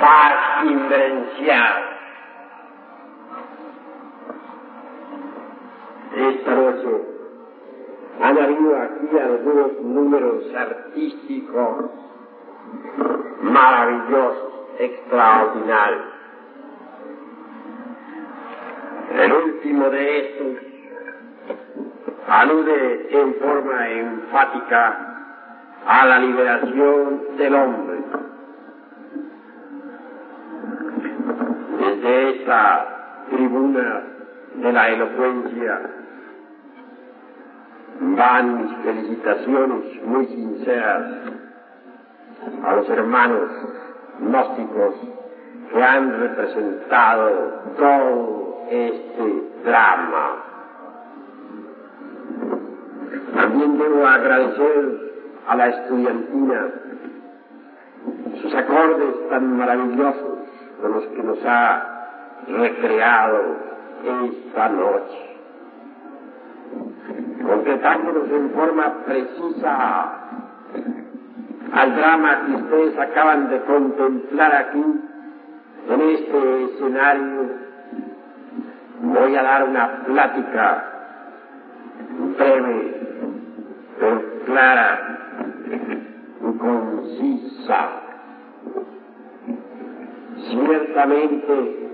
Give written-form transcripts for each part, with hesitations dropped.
paz inverencial. Esta noche han habido aquí algunos números artísticos maravillosos, extraordinarios. El último de estos alude en forma enfática a la liberación del hombre. Desde esta tribuna de la elocuencia van mis felicitaciones muy sinceras a los hermanos gnósticos que han representado todo este drama. También debo agradecer a la estudiantina sus acordes tan maravillosos con los que nos ha recreado esta noche, concretándonos en forma precisa al drama que ustedes acaban de contemplar aquí, en este escenario. Voy a dar una plática breve, pero clara y concisa. Ciertamente,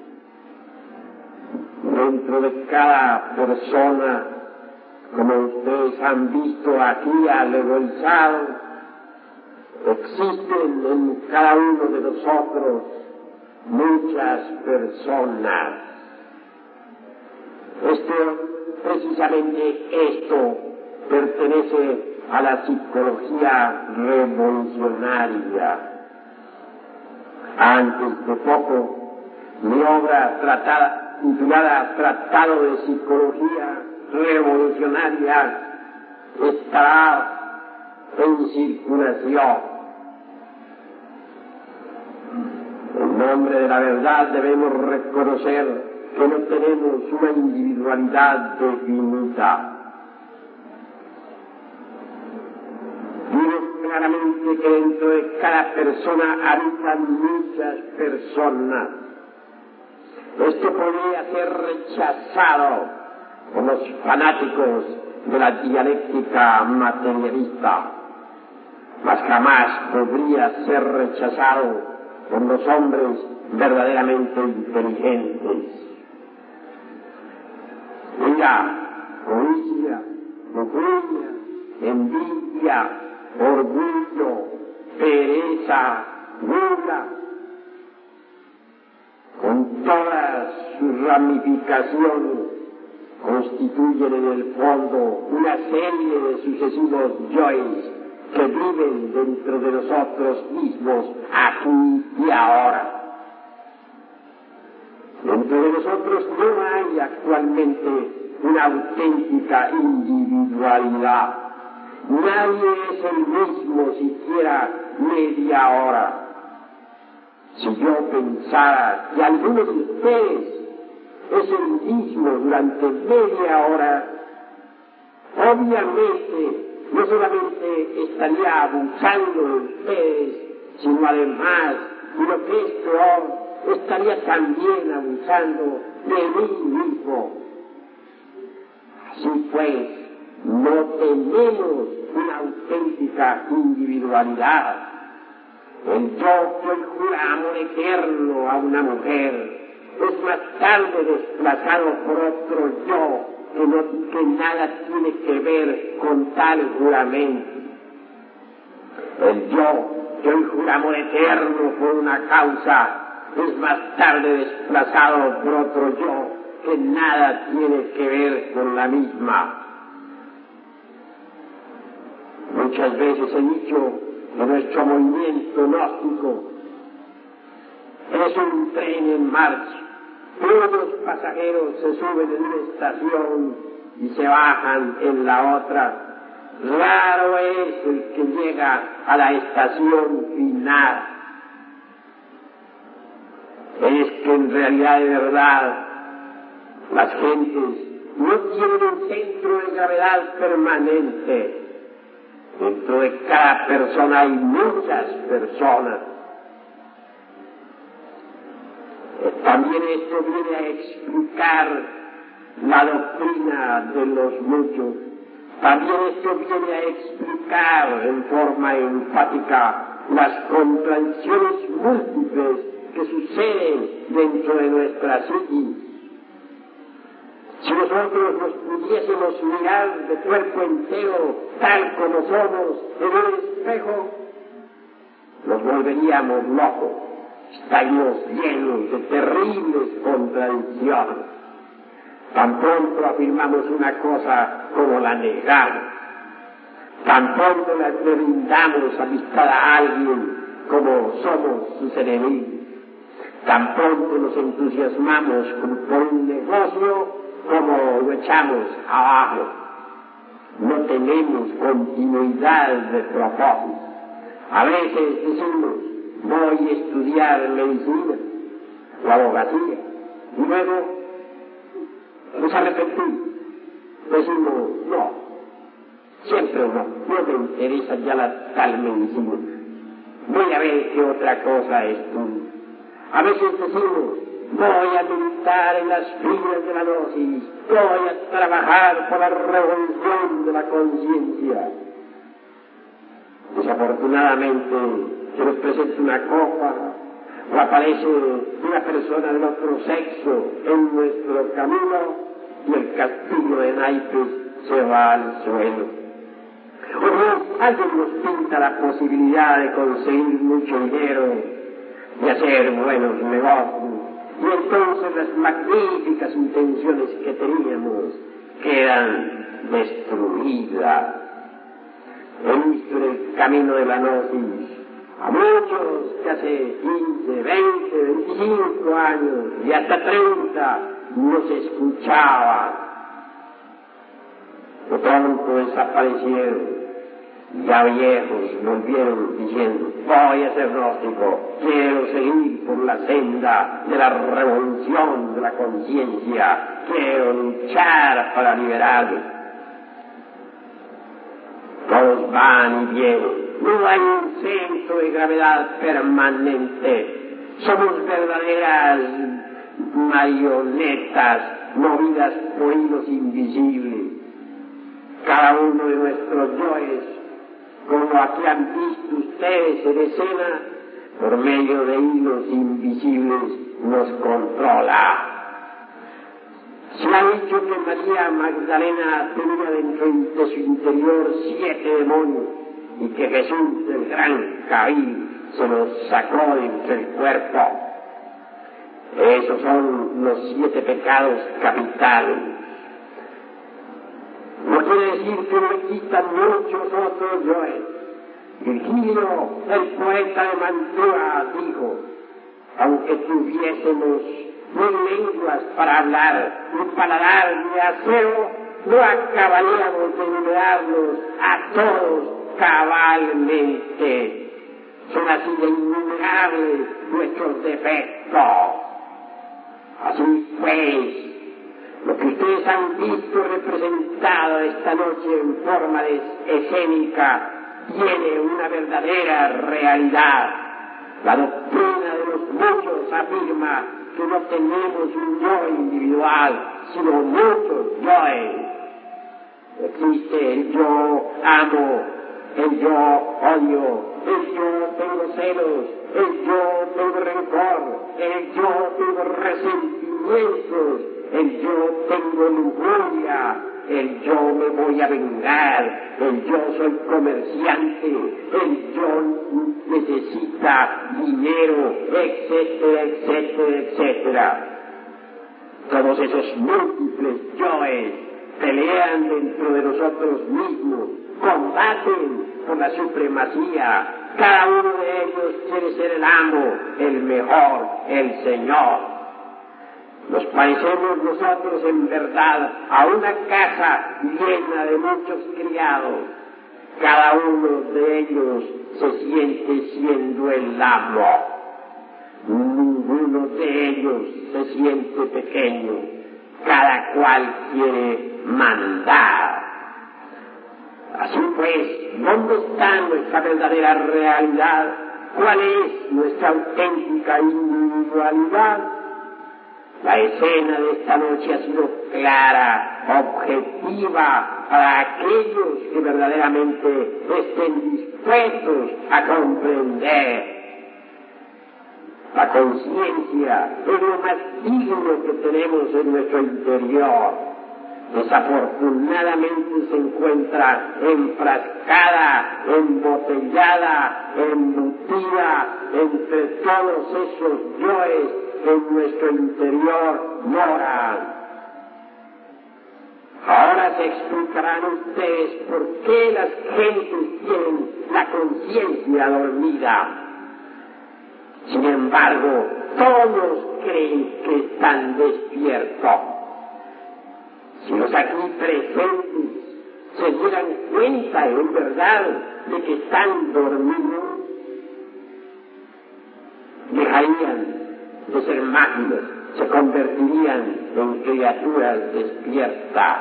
dentro de cada persona, como ustedes han visto aquí alegorizado, existen en cada uno de nosotros muchas personas. Precisamente esto pertenece a la psicología revolucionaria. Antes de poco, mi obra titulada Tratado de Psicología Revolucionaria estará en circulación. En nombre de la verdad debemos reconocer que no tenemos una individualidad definida. Digo claramente que dentro de cada persona habitan muchas personas. Esto podría ser rechazado por los fanáticos de la dialéctica materialista, mas jamás podría ser rechazado por los hombres verdaderamente inteligentes. Ira, codicia, lujuria, envidia, orgullo, pereza, gula, con todas sus ramificaciones, constituyen en el fondo una serie de sucesivos yoes que viven dentro de nosotros mismos aquí y ahora. Dentro de nosotros no hay actualmente una auténtica individualidad. Nadie es el mismo siquiera media hora. Si yo pensara que alguno de ustedes es el mismo durante media hora, obviamente no solamente estaría abusando de ustedes, sino además, y lo que es peor, estaría también abusando de mí mismo. Así pues, no tenemos una auténtica individualidad. El yo que hoy jura amor eterno a una mujer es más tarde desplazado por otro yo que nada tiene que ver con tal juramento. El yo que hoy jura amor eterno por una causa es más tarde desplazado por otro yo que nada tiene que ver con la misma. Muchas veces he dicho que nuestro movimiento gnóstico es un tren en marcha. Todos los pasajeros se suben en una estación y se bajan en la otra. Raro es el que llega a la estación final. Es que en realidad, de verdad, las gentes no tienen un centro de gravedad permanente. Dentro de cada persona hay muchas personas. También esto viene a explicar la doctrina de los muchos. También esto viene a explicar en forma enfática las contradicciones múltiples que suceden dentro de nuestra psiquis. Si nosotros nos pudiésemos mirar de cuerpo entero, tal como somos, en un espejo, nos volveríamos locos. Estaríamos llenos de terribles contradicciones. Tan pronto afirmamos una cosa como la negamos. Tan pronto le brindamos amistad a alguien como somos sus enemigos. Tan pronto nos entusiasmamos por un negocio como lo echamos abajo. No tenemos continuidad de propósito. A veces decimos, voy a estudiar medicina o abogacía, y luego nos arrepentimos. Decimos, no, siempre no me interesa ya la tal medicina. Voy a ver qué otra cosa estudio. A veces decimos, voy a meditar en las fibras de la gnosis, voy a trabajar por la revolución de la conciencia. Desafortunadamente, se nos presenta una copa o aparece una persona del otro sexo en nuestro camino y el castillo de naipes se va al suelo. O bien, alguien nos pinta la posibilidad de conseguir mucho dinero, de hacer buenos negocios, y entonces las magníficas intenciones que teníamos quedan destruidas. He visto en el camino de la gnosis a muchos que hace 15, 20, 25 años y hasta 30 no se escuchaban. De pronto desaparecieron. Ya viejos volvieron diciendo, voy a ser gnóstico, quiero seguir por la senda de la revolución de la conciencia, quiero luchar para liberarme. Todos van y vienen, no hay un centro de gravedad permanente, somos verdaderas marionetas movidas por hilos invisibles. Cada uno de nuestros yoes, como aquí han visto ustedes en escena, por medio de hilos invisibles nos controla. Se ha dicho que María Magdalena tenía dentro de su interior 7 demonios y que Jesús, el gran Caín, se los sacó de entre el cuerpo. Esos son los 7 pecados capitales. No quiere decir que no existan muchos otros yoes. Virgilio, el poeta de Mantua, dijo, aunque tuviésemos ni lenguas para hablar, ni paladar, ni acero, no acabaríamos de enumerarlos a todos cabalmente. Son así de innumerables nuestros defectos. Así pues, lo que ustedes han visto representado esta noche en forma de escénica tiene una verdadera realidad. La doctrina de los muchos afirma que no tenemos un yo individual, sino muchos yoes. Existe el yo amo, el yo odio, el yo tengo celos, el yo tengo rencor, el yo tengo resentimientos, el yo tengo lujuria, el yo me voy a vengar, el yo soy comerciante, el yo necesita dinero, etcétera, etcétera, etcétera. Todos esos múltiples yoes pelean dentro de nosotros mismos, combaten por la supremacía. Cada uno de ellos quiere ser el amo, el mejor, el Señor. Nos parecemos nosotros en verdad a una casa llena de muchos criados. Cada uno de ellos se siente siendo el amo. Ninguno de ellos se siente pequeño. Cada cual quiere mandar. Así pues, ¿dónde está nuestra verdadera realidad? ¿Cuál es nuestra auténtica individualidad? La escena de esta noche ha sido clara, objetiva, para aquellos que verdaderamente estén dispuestos a comprender. La conciencia es lo más digno que tenemos en nuestro interior. Desafortunadamente se encuentra enfrascada, embotellada, embutida entre todos esos yoes que en nuestro interior moran. Ahora se explicarán ustedes por qué las gentes tienen la conciencia dormida. Sin embargo, todos creen que están despiertos. Si los aquí presentes se dieran cuenta en verdad de que están dormidos, dejarían de ser máquinas, se convertirían en criaturas despiertas.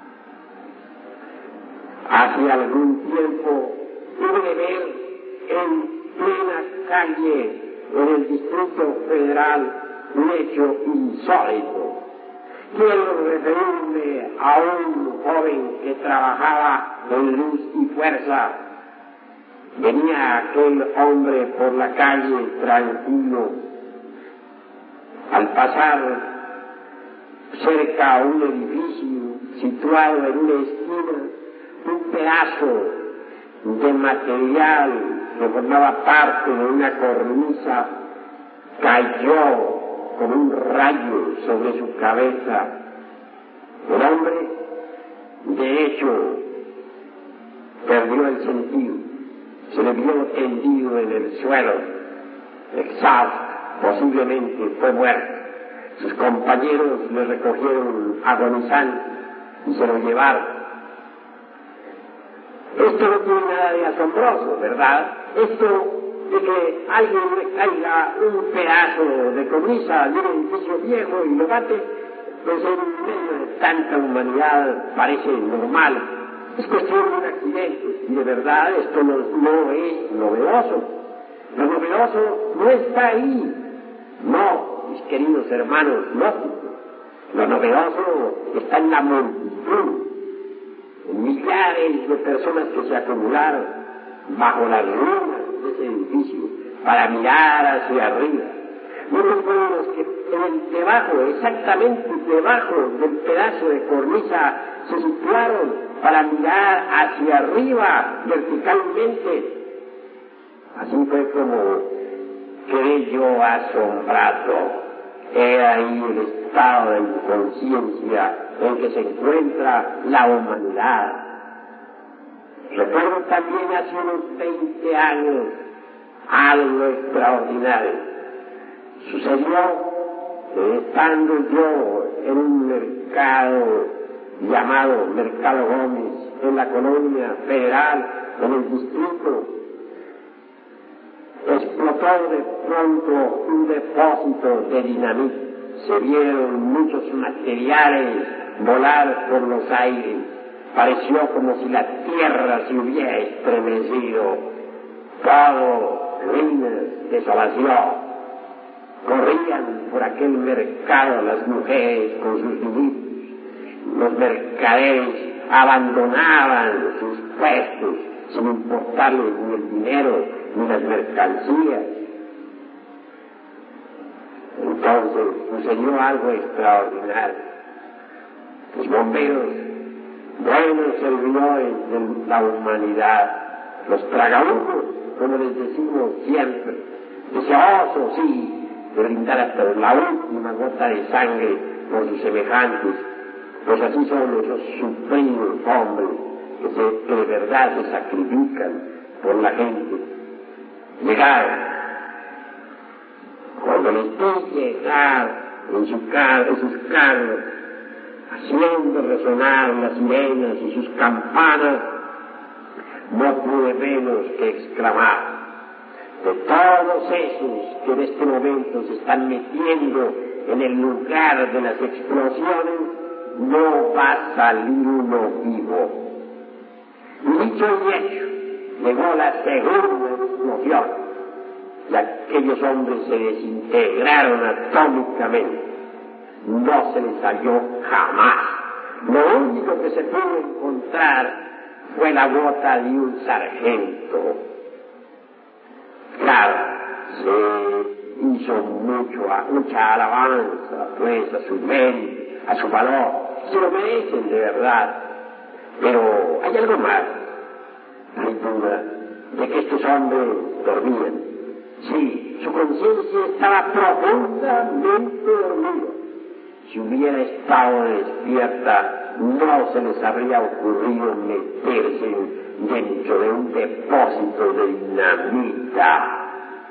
Hace algún tiempo pude ver en plena calle en el Distrito Federal un hecho insólito. Quiero referirme a un joven que trabajaba en Luz y Fuerza. Venía aquel hombre por la calle tranquilo. Al pasar cerca a un edificio situado en una esquina, un pedazo de material que formaba parte de una cornisa cayó con un rayo sobre su cabeza. El hombre, de hecho, perdió el sentido, se le vio tendido en el suelo, exhausto, posiblemente fue muerto. Sus compañeros le recogieron agonizante y se lo llevaron. Esto no tiene nada de asombroso, ¿verdad? Esto de que alguien le caiga un pedazo de cornisa de un edificio viejo y lo bate, pues en medio de tanta humanidad parece normal. Es cuestión de un accidente, y de verdad esto no es novedoso. Lo novedoso no está ahí. No, mis queridos hermanos, no. Lo novedoso está en la multitud. Millares de personas que se acumularon bajo las ruinas de ese edificio para mirar hacia arriba. Unos buenos que debajo, exactamente debajo del pedazo de cornisa, se situaron para mirar hacia arriba verticalmente. Así fue como quedé yo asombrado. He ahí el estado de inconsciencia en que se encuentra la humanidad. Recuerdo también hace unos 20 años algo extraordinario. Sucedió que estando yo en un mercado llamado Mercado Gómez, en la colonia Federal, en el distrito, explotó de pronto un depósito de dinamita. Se vieron muchos materiales volar por los aires. Pareció como si la tierra se hubiera estremecido. Todo, ruinas, desolación. Corrían por aquel mercado las mujeres con sus niñitos. Los mercaderes abandonaban sus puestos sin importarles ni el dinero ni las mercancías. Entonces sucedió algo extraordinario. Los bomberos, buenos servidores de la humanidad, los tragahumanos, como les decimos siempre, deseosos, sí, de brindar hasta la última gota de sangre por sus semejantes, pues así son esos supremos hombres que de verdad se sacrifican por la gente. Llegaron. Cuando les vi llegar en sus carros, haciendo resonar las sirenas y sus campanas, no pude menos que exclamar: de todos esos que en este momento se están metiendo en el lugar de las explosiones, no va a salir uno vivo. Y dicho y hecho, llegó la segunda explosión y aquellos hombres se desintegraron atómicamente. no se les halló jamás. Lo único que se pudo encontrar fue la bota de un sargento. Claro, se hizo mucha alabanza, pues, a su mérito, a su valor. Se lo merecen de verdad. Pero hay algo más. Hay duda de que estos hombres dormían. Sí, su conciencia estaba profundamente dormida. Si hubiera estado despierta, no se les habría ocurrido meterse dentro de un depósito de dinamita.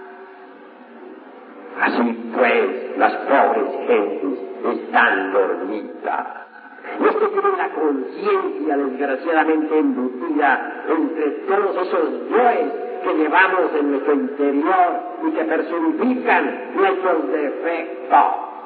Así pues, las pobres gentes están dormidas. Los que tienen la conciencia desgraciadamente embutida entre todos esos yoes que llevamos en nuestro interior y que personifican nuestros defectos.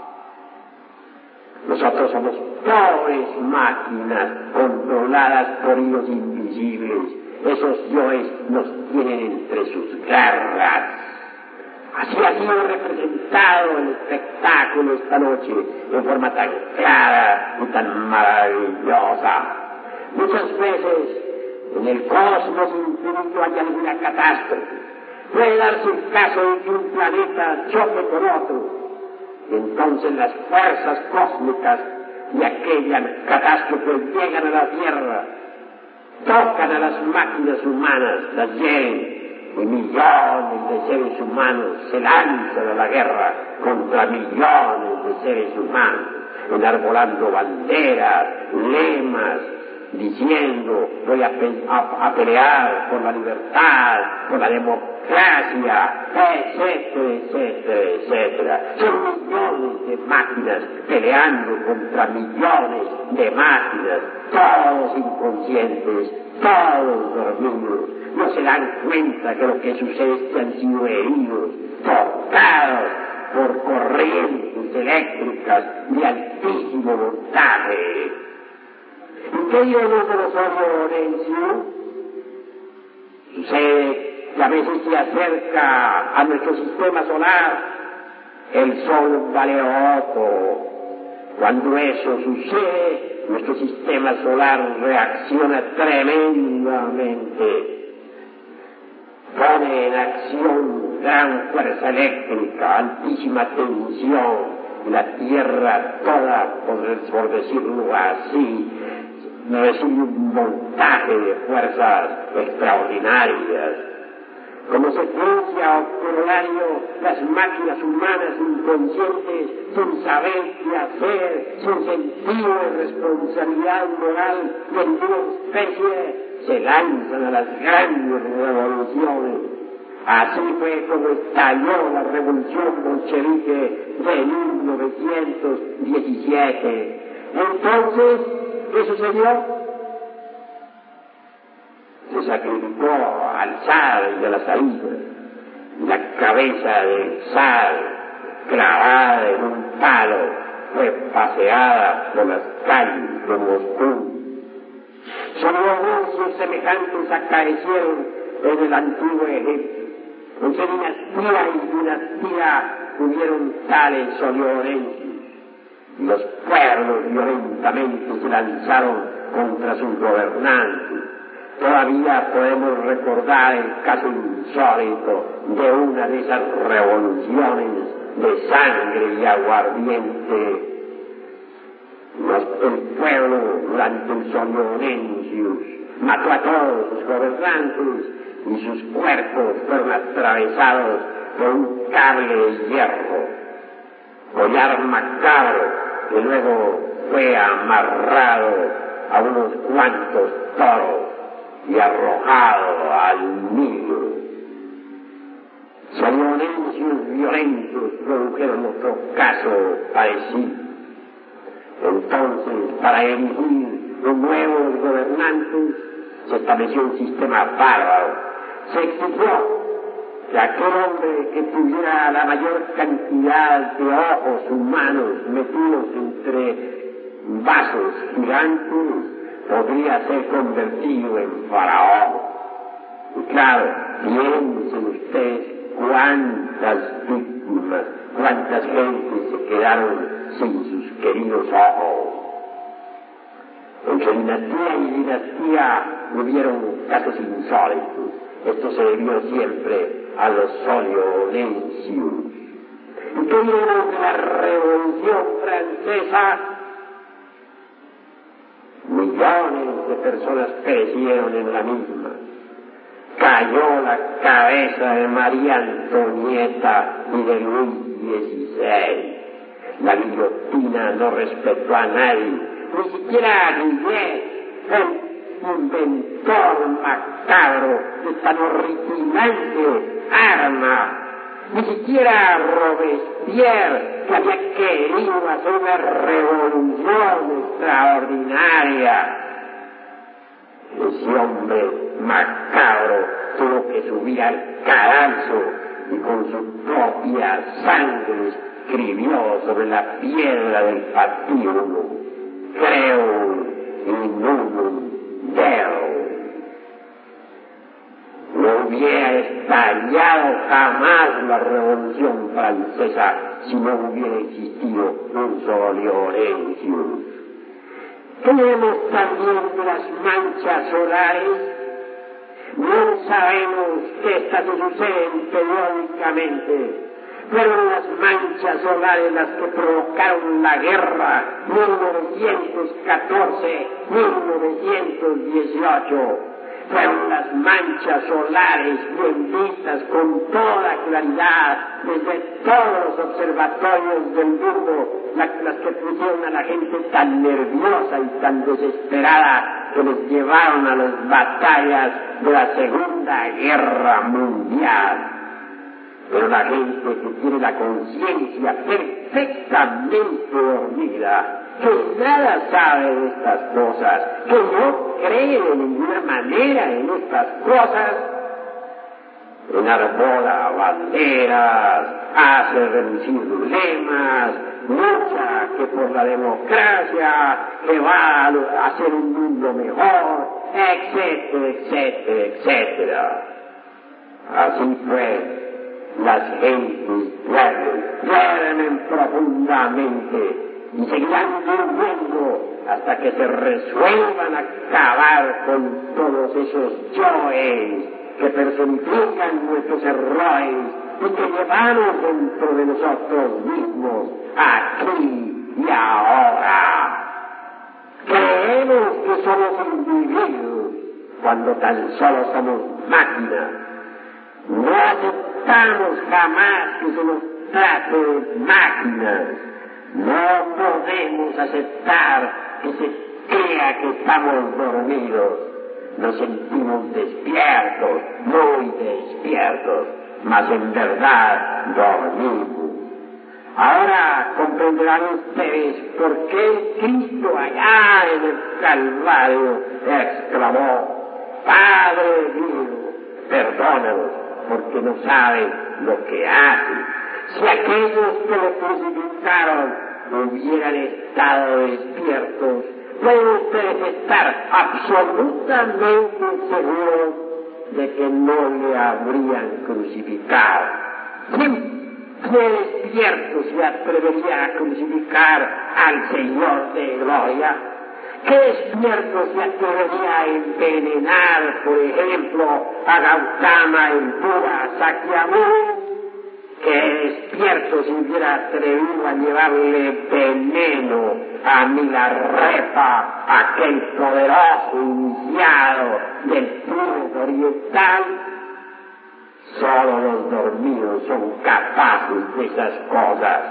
Nosotros somos pobres máquinas controladas por hilos invisibles. Esos yoes nos tienen entre sus garras. Así ha sido representado el espectáculo esta noche en forma tan clara y tan maravillosa. Muchas veces en el cosmos infinito hay alguna catástrofe. Puede darse el caso de que un planeta choque con otro. Entonces las fuerzas cósmicas de aquella catástrofe llegan a la Tierra, tocan a las máquinas humanas, las hieren, y millones de seres humanos se lanzan a la guerra contra millones de seres humanos, enarbolando banderas, lemas, diciendo voy a pelear por la libertad, por la democracia, etcétera, etcétera, etcétera. Son millones de máquinas peleando contra millones de máquinas, todos inconscientes, todos dormidos. No se dan cuenta que lo que sucede es que han sido heridos, tocados por corrientes eléctricas de altísimo voltaje. ¿Y qué diremos de los Orencio? Sucede que a veces se acerca a nuestro sistema solar el Sol Galeoto. Cuando eso sucede, nuestro sistema solar reacciona tremendamente. Pone en acción gran fuerza eléctrica, altísima tensión, y la Tierra toda, por decirlo así, recibe un montaje de fuerzas extraordinarias. Como secuencia o corolario, las máquinas humanas inconscientes, sin saber qué hacer, sin sentido de responsabilidad moral de ninguna especie, se lanzan a las grandes revoluciones. Así fue como estalló la revolución bolchevique de 1917. Entonces, ¿qué sucedió? Se sacrificó al zar de la salida. La cabeza del zar, clavada en un palo, fue paseada por las calles de Moscú. Anuncios semejantes acaecieron en el antiguo Egipto. Entre dinastía y dinastía hubieron tales soliorencios. Los pueblos violentamente se lanzaron contra sus gobernantes. Todavía podemos recordar el caso insólito de una de esas revoluciones de sangre y aguardiente. El pueblo, durante el Solionencius, mató a todos sus gobernantes y sus cuerpos fueron atravesados por un cable de hierro, collar macabro, que luego fue amarrado a unos cuantos toros y arrojado al Nilo. Solionencios violentos produjeron otro caso parecido. Entonces, para elegir los nuevos gobernantes, se estableció un sistema bárbaro. Se exigió que aquel hombre que tuviera la mayor cantidad de ojos humanos metidos entre vasos gigantes podría ser convertido en faraón. Y claro, piensen ustedes cuántas víctimas, cuántas gentes se quedaron sin sus queridos ojos. Entre dinastía y dinastía hubieron casos insólitos. Esto se debió siempre a los Soliolensius. ¿Y qué vieron de la Revolución Francesa? Millones de personas perecieron en la misma. Cayó la cabeza de María Antonieta y de Luis XVI. La guillotina no respetó a nadie, ni siquiera a Guillet, el inventor macabro de tan horripilante arma. Ni siquiera Robespierre, que había querido hacer una revolución extraordinaria. Ese hombre macabro tuvo que subir al cadalso y con su propia sangre escribió sobre la piedra del patíbulo: creo in unum Deo. No hubiera estallado jamás la Revolución Francesa si no hubiera existido un Soliolensius. Tenemos también de las manchas solares. No sabemos que estas suceden periódicamente, fueron las manchas solares las que provocaron la guerra 1914-1918. Fueron las manchas solares bien vistas con toda claridad desde todos los observatorios del mundo, las que pusieron a la gente tan nerviosa y tan desesperada que les llevaron a las batallas de la Segunda Guerra Mundial. Pero la gente que tiene la conciencia perfectamente dormida, que nada sabe de estas cosas, que no cree de ninguna manera en estas cosas, enarbola banderas, hace relucir lemas, lucha que por la democracia, que va a hacer un mundo mejor, etcétera, etcétera, etcétera. Así fue. Las gentes duermen profundamente y seguirán durmiendo hasta que se resuelvan a acabar con todos esos yoes que personifican nuestros errores y que llevamos dentro de nosotros mismos, aquí y ahora. Creemos que somos individuos cuando tan solo somos máquinas. No aceptamos jamás que se nos trate de máquinas. No podemos aceptar que se crea que estamos dormidos. Nos sentimos despiertos, muy despiertos, mas en verdad dormimos. Ahora comprenderán ustedes por qué Cristo allá en el Calvario exclamó: Padre mío, perdónanos, porque no saben lo que hacen. Si aquellos que lo crucificaron hubieran estado despiertos, pueden ustedes estar absolutamente seguros de que no le habrían crucificado. ¿Qué despierto se atrevería a crucificar al Señor de Gloria? ¿Qué despierto se atrevería a envenenar, por ejemplo, a Gautama, el Buda Sakyamuni? ¿Qué despierto se hubiera atrevido a llevarle veneno a Milarepa, aquel poderoso iniciado del Tíbet oriental? Solo los dormidos son capaces de esas cosas.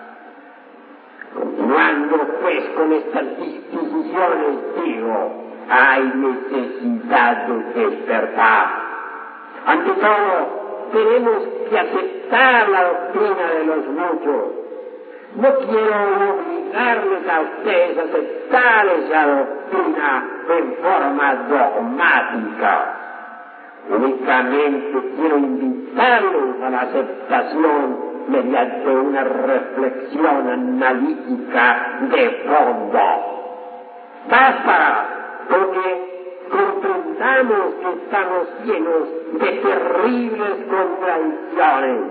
Continuando pues con estas disquisiciones, digo, hay necesidad de despertar. Ante todo, tenemos que aceptar la doctrina de los muchos. No quiero obligarles a ustedes a aceptar esa doctrina en forma dogmática. Únicamente quiero invitarlos a la aceptación mediante una reflexión analítica de fondo. Basta, porque comprendamos veamos que estamos llenos de terribles contradicciones.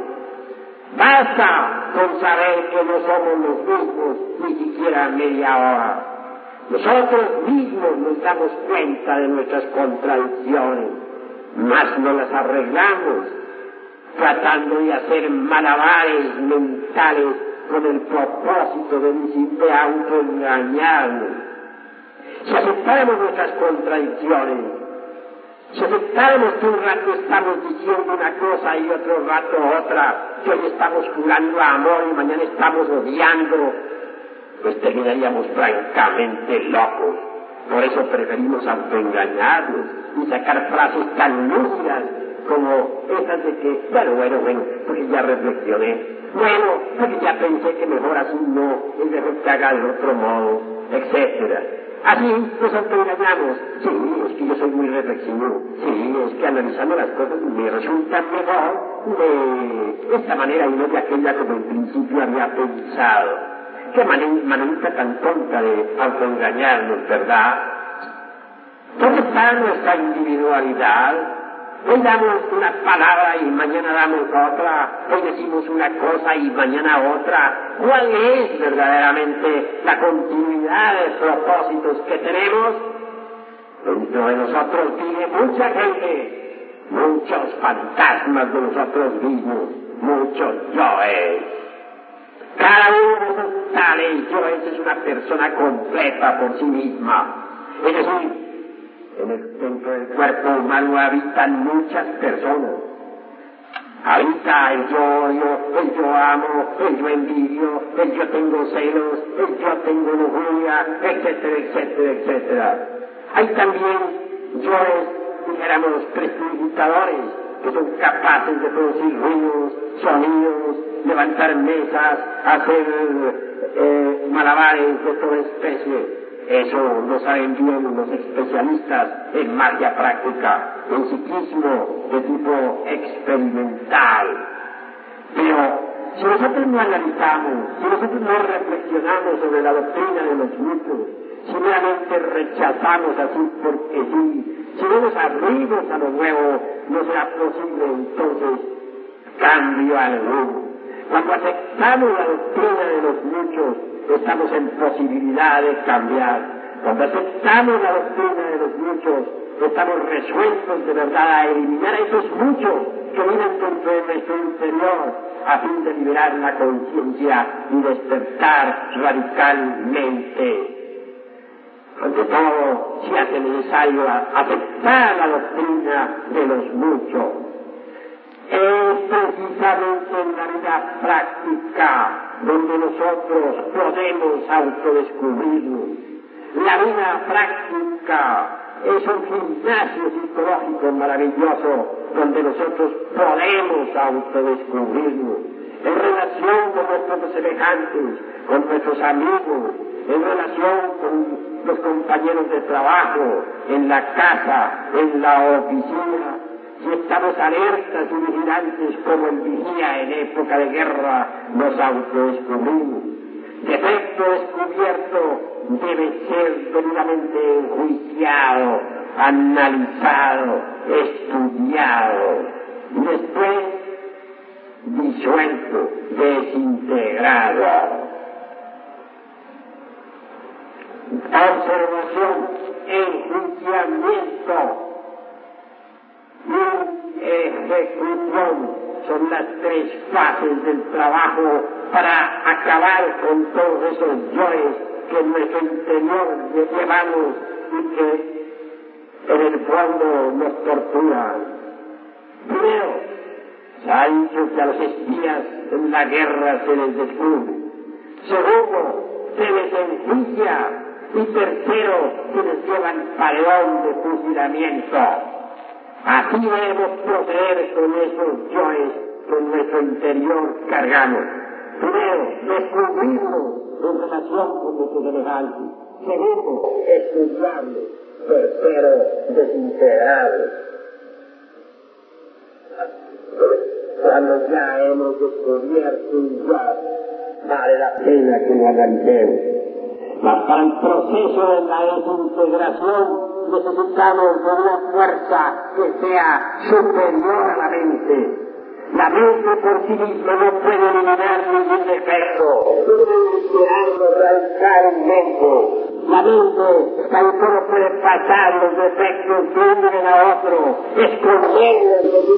Basta con saber que no somos los mismos ni siquiera media hora. Nosotros mismos nos damos cuenta de nuestras contradicciones, mas no las arreglamos, tratando de hacer malabares mentales con el propósito de autoengañarnos. Si aceptáramos nuestras contradicciones, si aceptáramos que un rato estamos diciendo una cosa y otro rato otra, que hoy estamos jurando amor y mañana estamos odiando, pues terminaríamos francamente locos. Por eso preferimos autoengañarnos y sacar frases tan lúcidas como esas de que, bueno, porque ya reflexioné, porque ya pensé que mejor así no, es mejor que haga de otro modo, etcétera. Así nos autoengañamos. Sí, es que yo soy muy reflexivo. Sí, es que analizando las cosas me resulta mejor de esta manera y no de aquella como en principio había pensado. Qué manera tan tonta de autoengañarnos, ¿verdad? ¿Dónde está nuestra individualidad? Hoy damos una palabra y mañana damos otra, hoy decimos una cosa y mañana otra. ¿Cuál es verdaderamente la continuidad de propósitos que tenemos? Dentro de nosotros vive mucha gente, muchos fantasmas de nosotros mismos, muchos yoes. Cada uno de esos tales yoes es una persona completa por sí misma. Es decir, dentro del cuerpo humano habitan muchas personas. Habita el yo amo, el yo envidio, el yo tengo celos, el yo tengo lujuria, etcétera, etcétera, etcétera. Hay también yoes, dijéramos, prestidigitadores, que son capaces de producir ruidos, sonidos, levantar mesas, hacer malabares de toda especie. Eso lo saben bien los especialistas en magia práctica, en psiquismo de tipo experimental. Pero si nosotros no analizamos, si nosotros no reflexionamos sobre la doctrina de los mitos, si meramente rechazamos así porque sí, si no nos abrimos a lo nuevo, no será posible entonces cambio alguno. Cuando aceptamos la doctrina de los muchos, estamos en posibilidad de cambiar. Cuando aceptamos la doctrina de los muchos, estamos resueltos de verdad a eliminar a esos muchos que viven dentro de nuestro interior, a fin de liberar la conciencia y despertar radicalmente. Ante todo, se hace necesario aceptar la doctrina de los muchos. Es precisamente en la vida práctica donde nosotros podemos autodescubrirnos. La vida práctica es un gimnasio psicológico maravilloso donde nosotros podemos autodescubrirnos. En relación con nuestros semejantes, con nuestros amigos, en relación con los compañeros de trabajo, en la casa, en la oficina. Si estamos alertas y vigilantes como el vigía en época de guerra, nos autodescubrimos. Defecto descubierto debe ser debidamente enjuiciado, analizado, estudiado, y después disuelto, desintegrado. Observación, enjuiciamiento y ejecución son las tres fases del trabajo para acabar con todos esos yoes que en nuestro interior llevamos y que en el fondo nos torturan. Primero, se ha dicho que a los espías en la guerra se les descubre. Segundo, se les enjuicia. Y tercero, se les lleva el paredón de fusilamiento. Así debemos proceder con esos yoes que en nuestro interior cargamos. Primero, descubrirlos en relación con nuestros semejantes. Segundo, estudiarlos. Tercero, desintegrarlos. Cuando ya hemos descubierto un yo, vale la pena que lo analicemos. Para el proceso de la desintegración necesitamos de una fuerza que sea superior a la mente. La mente por sí misma no puede eliminar ningún defecto, no puede esperarlo radicalmente. La mente tan solo puede pasar los defectos de uno a otro, esconderlos